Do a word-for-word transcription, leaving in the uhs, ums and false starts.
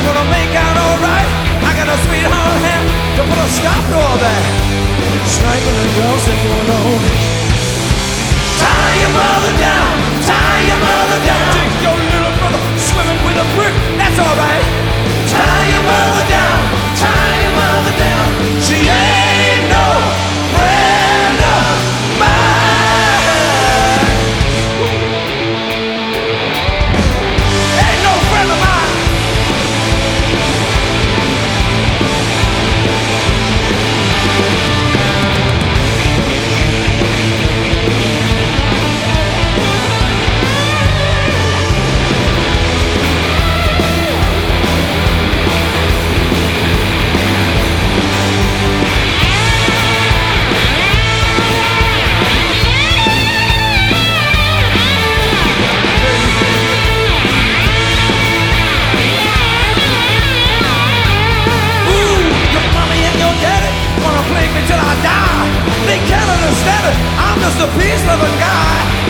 gonna make out alright. I got a sweetheart hand to put a stop to all that sniping and girls if you alone. Tie your mother down, tie your mother down. Take your little brother swimming with a brick, that's alright. Tie your mother down, tie your mother down. She ain't no friend of mine. Ain't no friend of mine. Till I die, they can't understand it. I'm just a peace-loving guy.